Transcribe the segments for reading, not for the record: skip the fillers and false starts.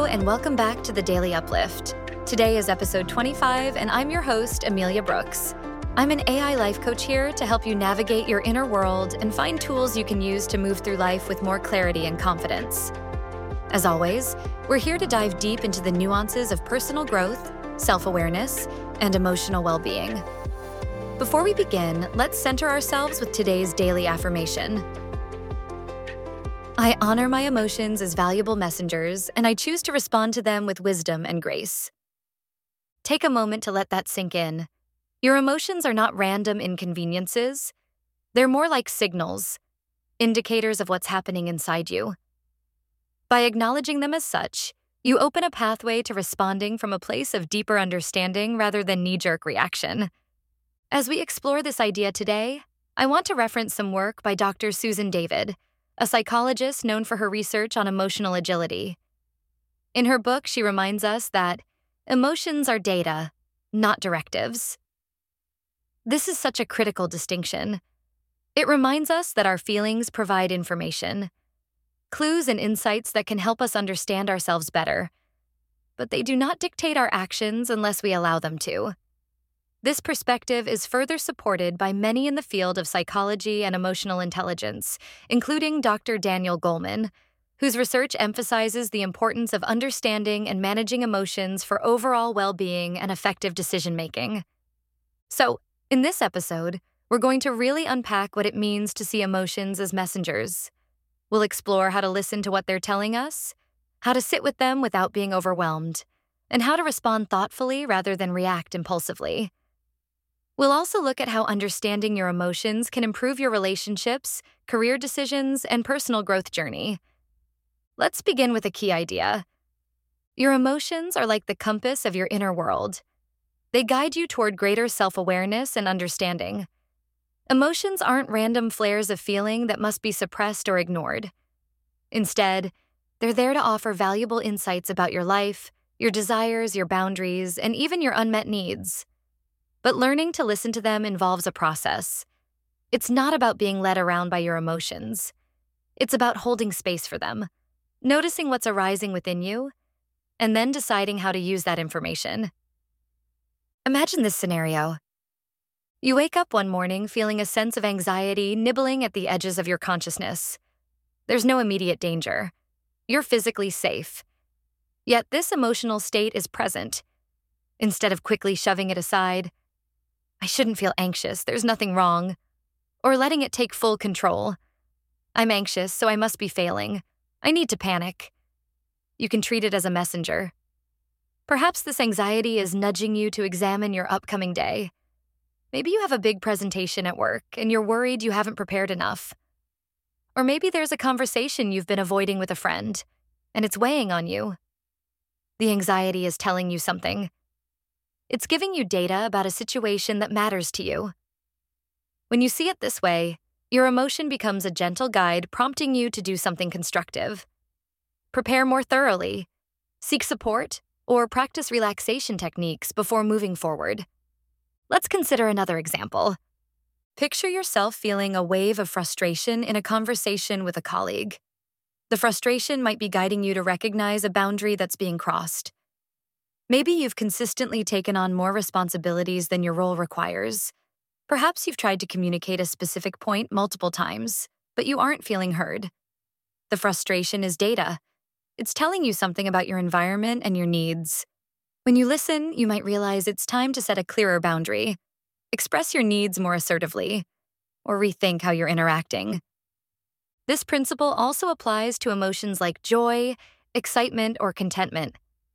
and welcome back to the Daily Uplift. Today is episode 25, and I'm your host, Amelia Brooks. I'm an AI life coach here to help you navigate your inner world and find tools you can use to move through life with more clarity and confidence. As always, we're here to dive deep into the nuances of personal growth, self-awareness, and emotional well-being. Before we begin, let's center ourselves with today's daily affirmation. I honor my emotions as valuable messengers, and I choose to respond to them with wisdom and grace. Take a moment to let that sink in. Your emotions are not random inconveniences. They're more like signals, indicators of what's happening inside you. By acknowledging them as such, you open a pathway to responding from a place of deeper understanding rather than knee-jerk reaction. As we explore this idea today, I want to reference some work by Dr. Susan David, a psychologist known for her research on emotional agility. In her book, she reminds us that emotions are data, not directives. This is such a critical distinction. It reminds us that our feelings provide information, clues and insights that can help us understand ourselves better, but they do not dictate our actions unless we allow them to. This perspective is further supported by many in the field of psychology and emotional intelligence, including Dr. Daniel Goleman, whose research emphasizes the importance of understanding and managing emotions for overall well-being and effective decision-making. So, in this episode, we're going to really unpack what it means to see emotions as messengers. We'll explore how to listen to what they're telling us, how to sit with them without being overwhelmed, and how to respond thoughtfully rather than react impulsively. We'll also look at how understanding your emotions can improve your relationships, career decisions, and personal growth journey. Let's begin with a key idea. Your emotions are like the compass of your inner world. They guide you toward greater self-awareness and understanding. Emotions aren't random flares of feeling that must be suppressed or ignored. Instead, they're there to offer valuable insights about your life, your desires, your boundaries, and even your unmet needs. But learning to listen to them involves a process. It's not about being led around by your emotions. It's about holding space for them, noticing what's arising within you, and then deciding how to use that information. Imagine this scenario. You wake up one morning feeling a sense of anxiety nibbling at the edges of your consciousness. There's no immediate danger. You're physically safe. Yet this emotional state is present. Instead of quickly shoving it aside, I shouldn't feel anxious, there's nothing wrong. Or letting it take full control. I'm anxious, so I must be failing. I need to panic. You can treat it as a messenger. Perhaps this anxiety is nudging you to examine your upcoming day. Maybe you have a big presentation at work and you're worried you haven't prepared enough. Or maybe there's a conversation you've been avoiding with a friend, and it's weighing on you. The anxiety is telling you something. It's giving you data about a situation that matters to you. When you see it this way, your emotion becomes a gentle guide prompting you to do something constructive. Prepare more thoroughly, seek support, or practice relaxation techniques before moving forward. Let's consider another example. Picture yourself feeling a wave of frustration in a conversation with a colleague. The frustration might be guiding you to recognize a boundary that's being crossed. Maybe you've consistently taken on more responsibilities than your role requires. Perhaps you've tried to communicate a specific point multiple times, but you aren't feeling heard. The frustration is data. It's telling you something about your environment and your needs. When you listen, you might realize it's time to set a clearer boundary, express your needs more assertively, or rethink how you're interacting. This principle also applies to emotions like joy, excitement, or contentment.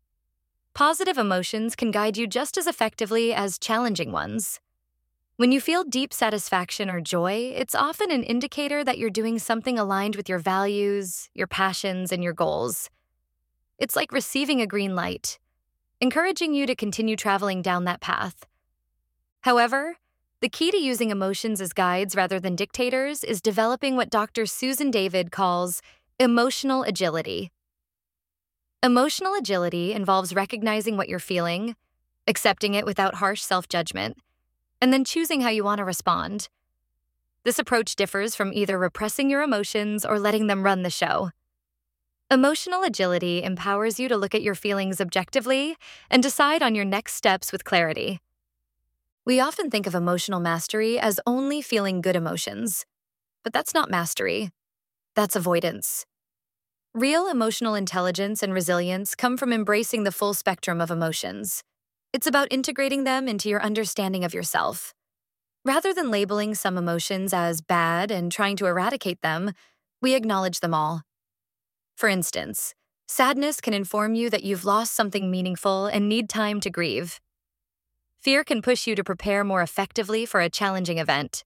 Positive emotions can guide you just as effectively as challenging ones. When you feel deep satisfaction or joy, it's often an indicator that you're doing something aligned with your values, your passions, and your goals. It's like receiving a green light, encouraging you to continue traveling down that path. However, the key to using emotions as guides rather than dictators is developing what Dr. Susan David calls emotional agility. Emotional agility involves recognizing what you're feeling, accepting it without harsh self-judgment, and then choosing how you want to respond. This approach differs from either repressing your emotions or letting them run the show. Emotional agility empowers you to look at your feelings objectively and decide on your next steps with clarity. We often think of emotional mastery as only feeling good emotions, but that's not mastery. That's avoidance. Real emotional intelligence and resilience come from embracing the full spectrum of emotions. It's about integrating them into your understanding of yourself. Rather than labeling some emotions as bad and trying to eradicate them, we acknowledge them all. For instance, sadness can inform you that you've lost something meaningful and need time to grieve. Fear can push you to prepare more effectively for a challenging event.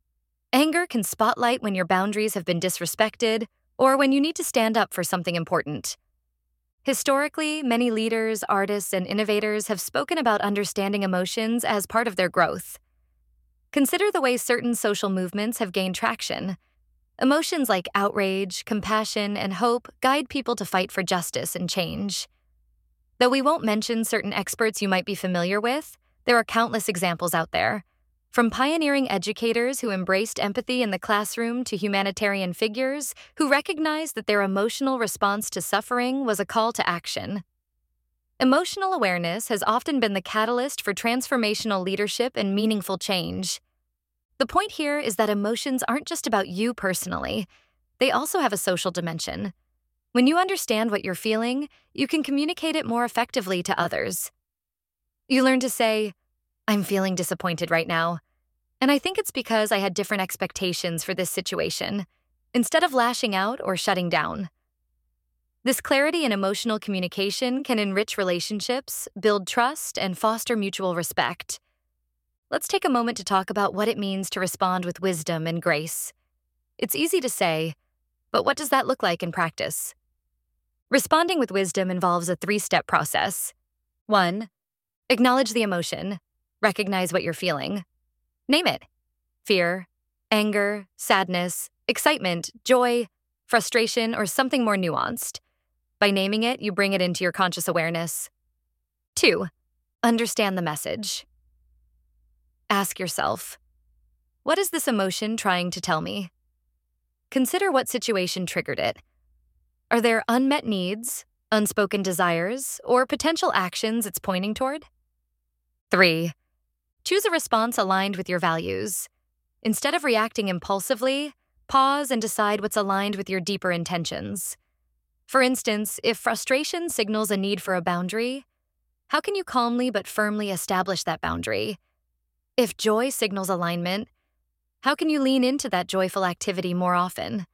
Anger can spotlight when your boundaries have been disrespected or when you need to stand up for something important. Historically, many leaders, artists, and innovators have spoken about understanding emotions as part of their growth. Consider the way certain social movements have gained traction. Emotions like outrage, compassion, and hope guide people to fight for justice and change. Though we won't mention certain experts you might be familiar with, there are countless examples out there. From pioneering educators who embraced empathy in the classroom to humanitarian figures who recognized that their emotional response to suffering was a call to action. Emotional awareness has often been the catalyst for transformational leadership and meaningful change. The point here is that emotions aren't just about you personally. They also have a social dimension. When you understand what you're feeling, you can communicate it more effectively to others. You learn to say, "I'm feeling disappointed right now, and I think it's because I had different expectations for this situation," instead of lashing out or shutting down. This clarity in emotional communication can enrich relationships, build trust, and foster mutual respect. Let's take a moment to talk about what it means to respond with wisdom and grace. It's easy to say, but what does that look like in practice? Responding with wisdom involves a 3-step process. 1. Acknowledge the emotion. Recognize what you're feeling. Name it. Fear, anger, sadness, excitement, joy, frustration, or something more nuanced. By naming it, you bring it into your conscious awareness. 2. Understand the message. Ask yourself, what is this emotion trying to tell me? Consider what situation triggered it. Are there unmet needs, unspoken desires, or potential actions it's pointing toward? 3. Choose a response aligned with your values. Instead of reacting impulsively, pause and decide what's aligned with your deeper intentions. For instance, if frustration signals a need for a boundary, how can you calmly but firmly establish that boundary? If joy signals alignment, how can you lean into that joyful activity more often?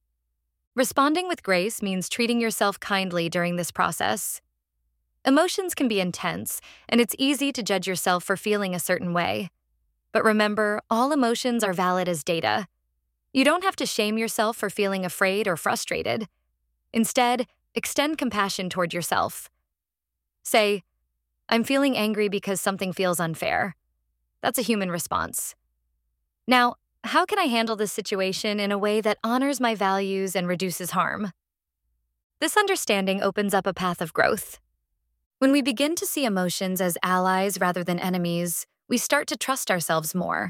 Responding with grace means treating yourself kindly during this process. Emotions can be intense, and it's easy to judge yourself for feeling a certain way. But remember, all emotions are valid as data. You don't have to shame yourself for feeling afraid or frustrated. Instead, extend compassion toward yourself. Say, "I'm feeling angry because something feels unfair." That's a human response. Now, how can I handle this situation in a way that honors my values and reduces harm? This understanding opens up a path of growth. When we begin to see emotions as allies rather than enemies, we start to trust ourselves more.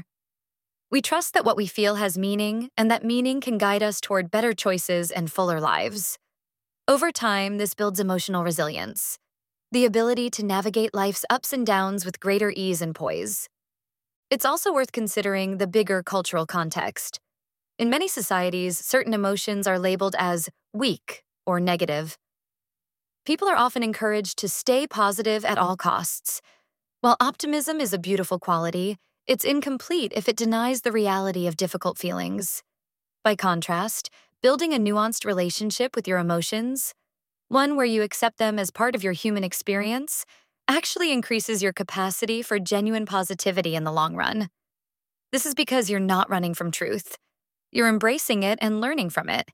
We trust that what we feel has meaning, and that meaning can guide us toward better choices and fuller lives. Over time, this builds emotional resilience, the ability to navigate life's ups and downs with greater ease and poise. It's also worth considering the bigger cultural context. In many societies, certain emotions are labeled as weak or negative. People are often encouraged to stay positive at all costs. While optimism is a beautiful quality, it's incomplete if it denies the reality of difficult feelings. By contrast, building a nuanced relationship with your emotions, one where you accept them as part of your human experience, actually increases your capacity for genuine positivity in the long run. This is because you're not running from truth. You're embracing it and learning from it.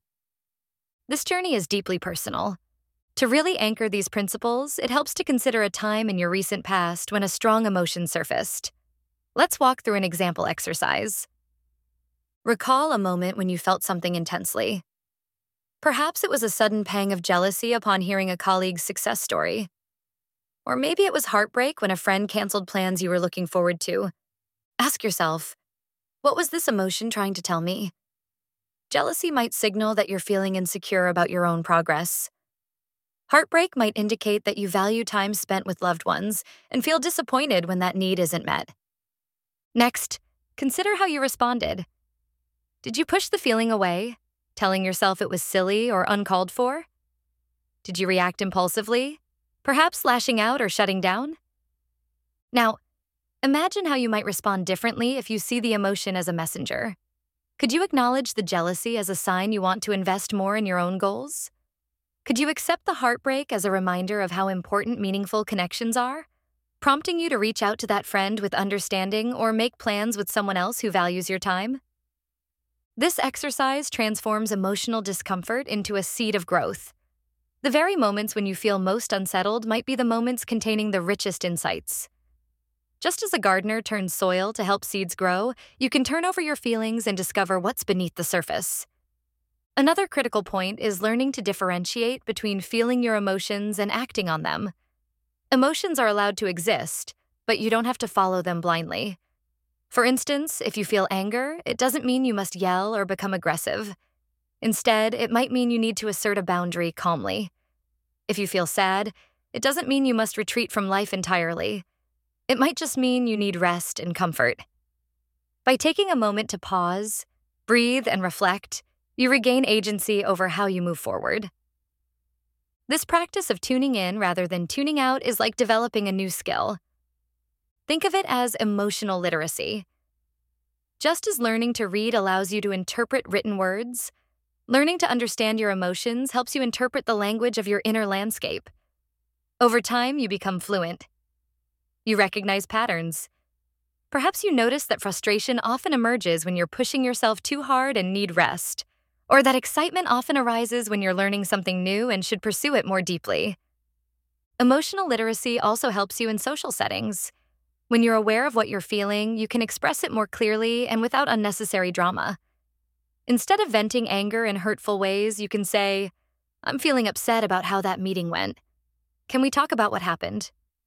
This journey is deeply personal. To really anchor these principles, it helps to consider a time in your recent past when a strong emotion surfaced. Let's walk through an example exercise. Recall a moment when you felt something intensely. Perhaps it was a sudden pang of jealousy upon hearing a colleague's success story. Or maybe it was heartbreak when a friend canceled plans you were looking forward to. Ask yourself, what was this emotion trying to tell me? Jealousy might signal that you're feeling insecure about your own progress. Heartbreak might indicate that you value time spent with loved ones and feel disappointed when that need isn't met. Next, consider how you responded. Did you push the feeling away, telling yourself it was silly or uncalled for? Did you react impulsively, perhaps lashing out or shutting down? Now, imagine how you might respond differently if you see the emotion as a messenger. Could you acknowledge the jealousy as a sign you want to invest more in your own goals? Could you accept the heartbreak as a reminder of how important meaningful connections are, prompting you to reach out to that friend with understanding or make plans with someone else who values your time? This exercise transforms emotional discomfort into a seed of growth. The very moments when you feel most unsettled might be the moments containing the richest insights. Just as a gardener turns soil to help seeds grow, you can turn over your feelings and discover what's beneath the surface. Another critical point is learning to differentiate between feeling your emotions and acting on them. Emotions are allowed to exist, but you don't have to follow them blindly. For instance, if you feel anger, it doesn't mean you must yell or become aggressive. Instead, it might mean you need to assert a boundary calmly. If you feel sad, it doesn't mean you must retreat from life entirely. It might just mean you need rest and comfort. By taking a moment to pause, breathe, and reflect, you regain agency over how you move forward. This practice of tuning in rather than tuning out is like developing a new skill. Think of it as emotional literacy. Just as learning to read allows you to interpret written words, learning to understand your emotions helps you interpret the language of your inner landscape. Over time, you become fluent. You recognize patterns. Perhaps you notice that frustration often emerges when you're pushing yourself too hard and need rest, or that excitement often arises when you're learning something new and should pursue it more deeply. Emotional literacy also helps you in social settings. When you're aware of what you're feeling, you can express it more clearly and without unnecessary drama. Instead of venting anger in hurtful ways, you can say, "I'm feeling upset about how that meeting went. Can we talk about what happened?"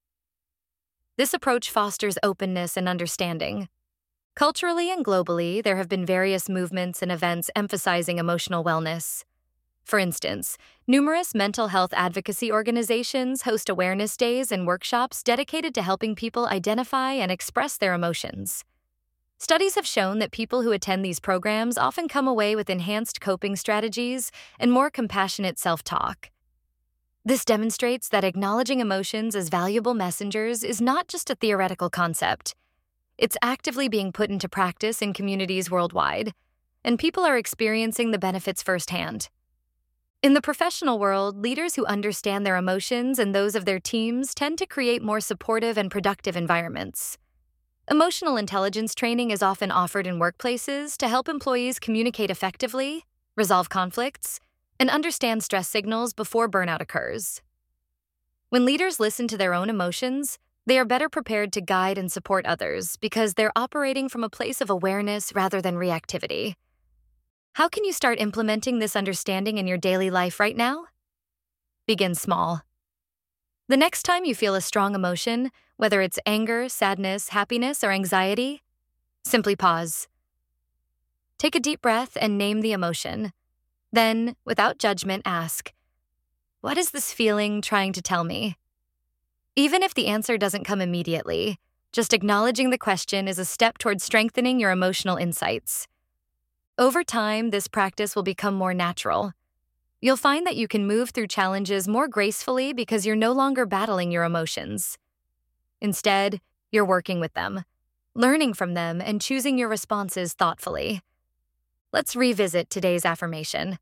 This approach fosters openness and understanding. Culturally and globally, there have been various movements and events emphasizing emotional wellness. For instance, numerous mental health advocacy organizations host awareness days and workshops dedicated to helping people identify and express their emotions. Studies have shown that people who attend these programs often come away with enhanced coping strategies and more compassionate self-talk. This demonstrates that acknowledging emotions as valuable messengers is not just a theoretical concept. It's actively being put into practice in communities worldwide, and people are experiencing the benefits firsthand. In the professional world, leaders who understand their emotions and those of their teams tend to create more supportive and productive environments. Emotional intelligence training is often offered in workplaces to help employees communicate effectively, resolve conflicts, and understand stress signals before burnout occurs. When leaders listen to their own emotions, they are better prepared to guide and support others because they're operating from a place of awareness rather than reactivity. How can you start implementing this understanding in your daily life right now? Begin small. The next time you feel a strong emotion, whether it's anger, sadness, happiness, or anxiety, simply pause. Take a deep breath and name the emotion. Then, without judgment, ask, "What is this feeling trying to tell me?" Even if the answer doesn't come immediately, just acknowledging the question is a step toward strengthening your emotional insights. Over time, this practice will become more natural. You'll find that you can move through challenges more gracefully because you're no longer battling your emotions. Instead, you're working with them, learning from them, and choosing your responses thoughtfully. Let's revisit today's affirmation.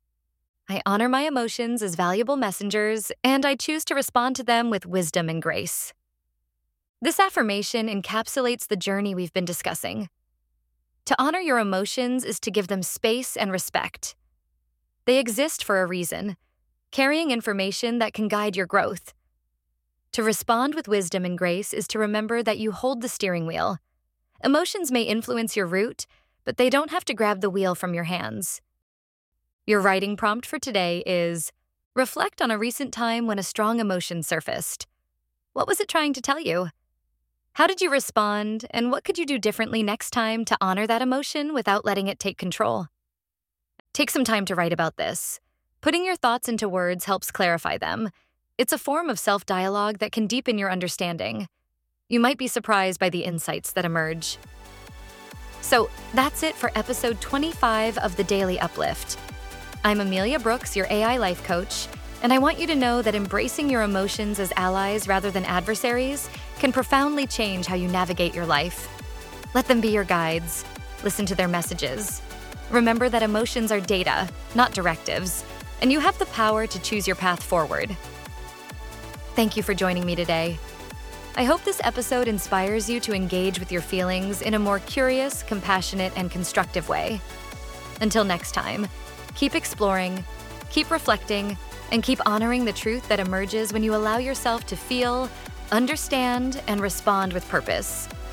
I honor my emotions as valuable messengers, and I choose to respond to them with wisdom and grace. This affirmation encapsulates the journey we've been discussing. To honor your emotions is to give them space and respect. They exist for a reason, carrying information that can guide your growth. To respond with wisdom and grace is to remember that you hold the steering wheel. Emotions may influence your route, but they don't have to grab the wheel from your hands. Your writing prompt for today is, reflect on a recent time when a strong emotion surfaced. What was it trying to tell you? How did you respond, and what could you do differently next time to honor that emotion without letting it take control? Take some time to write about this. Putting your thoughts into words helps clarify them. It's a form of self-dialogue that can deepen your understanding. You might be surprised by the insights that emerge. So that's it for episode 25 of the Daily Uplift. I'm Amelia Brooks, your AI life coach, and I want you to know that embracing your emotions as allies rather than adversaries can profoundly change how you navigate your life. Let them be your guides. Listen to their messages. Remember that emotions are data, not directives, and you have the power to choose your path forward. Thank you for joining me today. I hope this episode inspires you to engage with your feelings in a more curious, compassionate, and constructive way. Until next time, keep exploring, keep reflecting, and keep honoring the truth that emerges when you allow yourself to feel, understand, and respond with purpose.